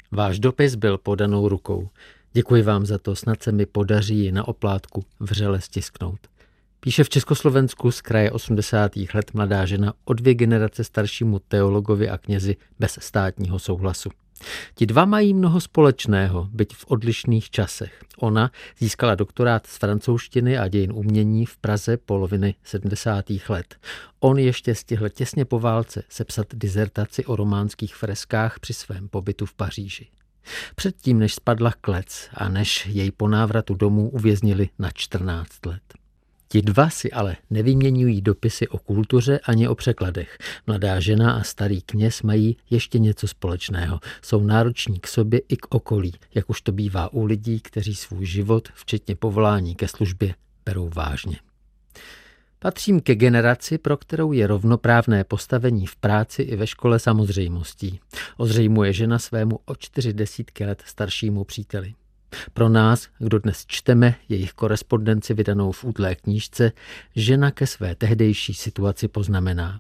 Váš dopis byl podanou rukou. Děkuji vám za to, snad se mi podaří ji na oplátku vřele stisknout. Píše v Československu z kraje 80. let mladá žena o 2 generace staršímu teologovi a knězi bez státního souhlasu. Ti dva mají mnoho společného, byť v odlišných časech. Ona získala doktorát z francouzštiny a dějin umění v Praze poloviny 70. let. On ještě stihl těsně po válce sepsat dizertaci o románských freskách při svém pobytu v Paříži. Předtím, než spadla klec a než jej po návratu domů uvěznili na 14 let. Ti dva si ale nevyměňují dopisy o kultuře ani o překladech. Mladá žena a starý kněz mají ještě něco společného. Jsou nároční k sobě i k okolí, jak už to bývá u lidí, kteří svůj život, včetně povolání ke službě, berou vážně. Patřím ke generaci, pro kterou je rovnoprávné postavení v práci i ve škole samozřejmostí. Ozřejmuje žena svému o 40 let staršímu příteli. Pro nás, kdo dnes čteme jejich korespondenci vydanou v útlé knížce, žena ke své tehdejší situaci poznamená.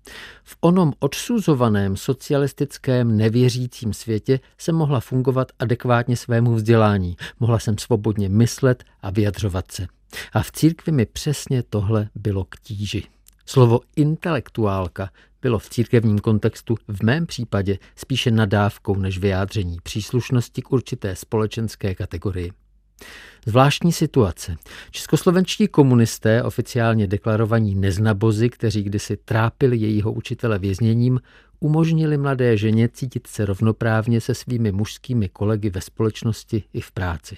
V onom odsuzovaném socialistickém nevěřícím světě jsem mohla fungovat adekvátně svému vzdělání, mohla jsem svobodně myslet a vyjadřovat se. A v církvi mi přesně tohle bylo k tíži. Slovo intelektuálka bylo v církevním kontextu v mém případě spíše nadávkou než vyjádření příslušnosti k určité společenské kategorii. Zvláštní situace. Českoslovenští komunisté, oficiálně deklarovaní neznabozi, kteří kdysi trápili jejího učitele vězněním, umožnili mladé ženě cítit se rovnoprávně se svými mužskými kolegy ve společnosti i v práci.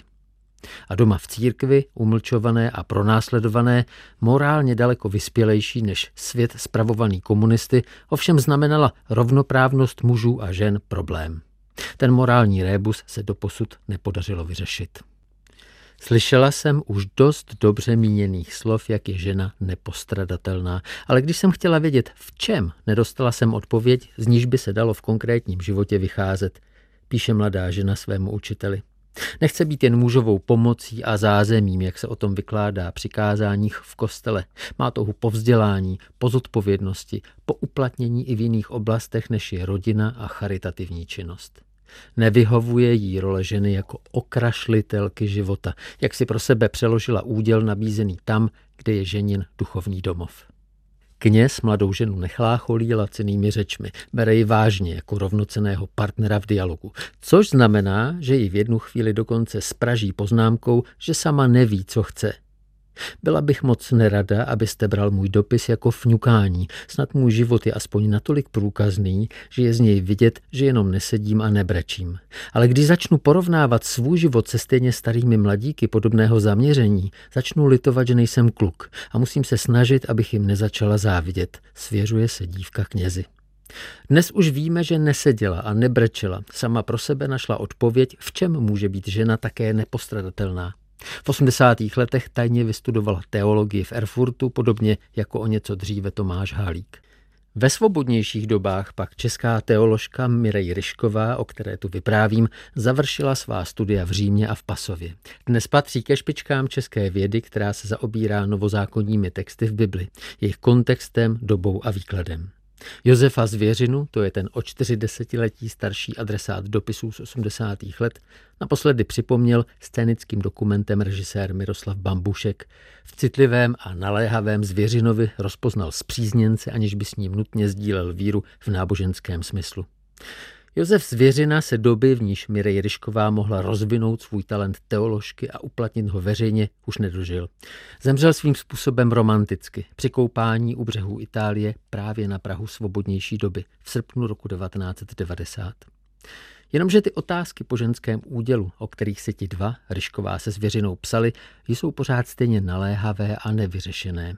A doma v církvi, umlčované a pronásledované, morálně daleko vyspělejší než svět spravovaný komunisty, ovšem znamenala rovnoprávnost mužů a žen problém. Ten morální rébus se doposud nepodařilo vyřešit. Slyšela jsem už dost dobře míněných slov, jak je žena nepostradatelná, ale když jsem chtěla vědět v čem, nedostala jsem odpověď, z níž by se dalo v konkrétním životě vycházet, píše mladá žena svému učiteli. Nechce být jen mužovou pomocí a zázemím, jak se o tom vykládá při kázáních v kostele. Má touhu po vzdělání, po zodpovědnosti, po uplatnění i v jiných oblastech, než je rodina a charitativní činnost. Nevyhovuje jí role ženy jako okrašlitelky života, jak si pro sebe přeložila úděl nabízený tam, kde je ženin duchovní domov. Kněz mladou ženu nechlácholí lacinými řečmi, bere ji vážně jako rovnocenného partnera v dialogu, což znamená, že ji v jednu chvíli dokonce spraží poznámkou, že sama neví, co chce. Byla bych moc nerada, abyste bral můj dopis jako fňukání, snad můj život je aspoň natolik průkazný, že je z něj vidět, že jenom nesedím a nebrečím. Ale když začnu porovnávat svůj život se stejně starými mladíky podobného zaměření, začnu litovat, že nejsem kluk a musím se snažit, abych jim nezačala závidět, svěřuje se dívka knězi. Dnes už víme, že neseděla a nebrečela, sama pro sebe našla odpověď, v čem může být žena také nepostradatelná. V 80. letech tajně vystudovala teologii v Erfurtu, podobně jako o něco dříve Tomáš Halík. Ve svobodnějších dobách pak česká teoložka Mireille Ryšková, o které tu vyprávím, završila svá studia v Římě a v Pasově. Dnes patří ke špičkám české vědy, která se zaobírá novozákonními texty v Bibli, jejich kontextem, dobou a výkladem. Josefa Zvěřinu, to je ten o 40letí starší adresát dopisů z 80. let, naposledy připomněl scénickým dokumentem režisér Miroslav Bambušek. V citlivém a naléhavém Zvěřinovi rozpoznal spřízněnce, aniž by s ním nutně sdílel víru v náboženském smyslu. Josef Zvěřina se doby, v níž Mireille Ryšková mohla rozvinout svůj talent teoložky a uplatnit ho veřejně, už nedožil. Zemřel svým způsobem romanticky, při koupání u břehů Itálie právě na prahu svobodnější doby v srpnu roku 1990. Jenomže ty otázky po ženském údělu, o kterých se ti dva, Ryšková se Zvěřinou, psali, jsou pořád stejně naléhavé a nevyřešené.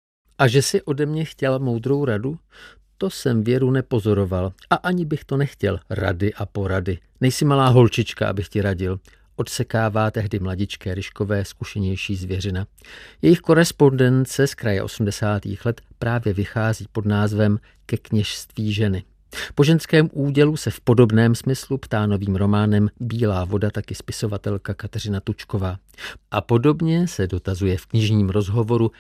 A že si ode mě chtěla moudrou radu? To jsem Věru nepozoroval a ani bych to nechtěl, rady a porady. Nejsi malá holčička, abych ti radil, odsekává tehdy mladičké Ryškové zkušenější Zvěřina. Jejich korespondence z kraje 80. let právě vychází pod názvem Ke kněžství ženy. Po ženském údělu se v podobném smyslu ptá novým románem Bílá voda taky spisovatelka Kateřina Tučková. A podobně se dotazuje v knižním rozhovoru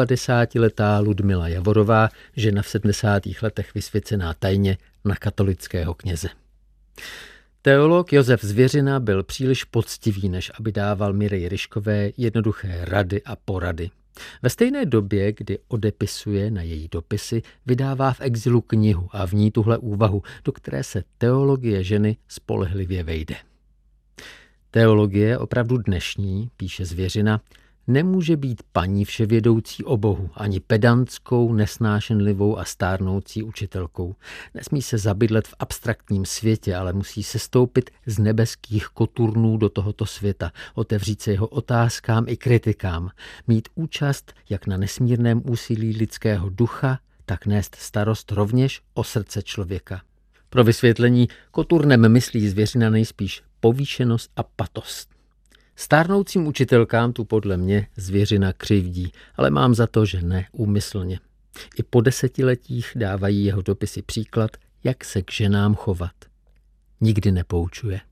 90letá Ludmila Javorová, žena v 70. letech vysvěcená tajně na katolického kněze. Teolog Josef Zvěřina byl příliš poctivý, než aby dával Mireji Ryškové jednoduché rady a porady. Ve stejné době, kdy odepisuje na její dopisy, vydává v exilu knihu a v ní tuhle úvahu, do které se teologie ženy spolehlivě vejde. Teologie opravdu dnešní, píše Zvěřina, nemůže být paní vševědoucí o Bohu, ani pedantskou, nesnášenlivou a stárnoucí učitelkou. Nesmí se zabydlet v abstraktním světě, ale musí sestoupit z nebeských koturnů do tohoto světa, otevřít se jeho otázkám i kritikám, mít účast jak na nesmírném úsilí lidského ducha, tak nést starost rovněž o srdce člověka. Pro vysvětlení, koturnem myslí Zvěřina nejspíš povýšenost a patost. Stárnoucím učitelkám tu podle mě Zvěřina křivdí, ale mám za to, že ne úmyslně. I po desetiletích dávají jeho dopisy příklad, jak se k ženám chovat. Nikdy nepoučuje.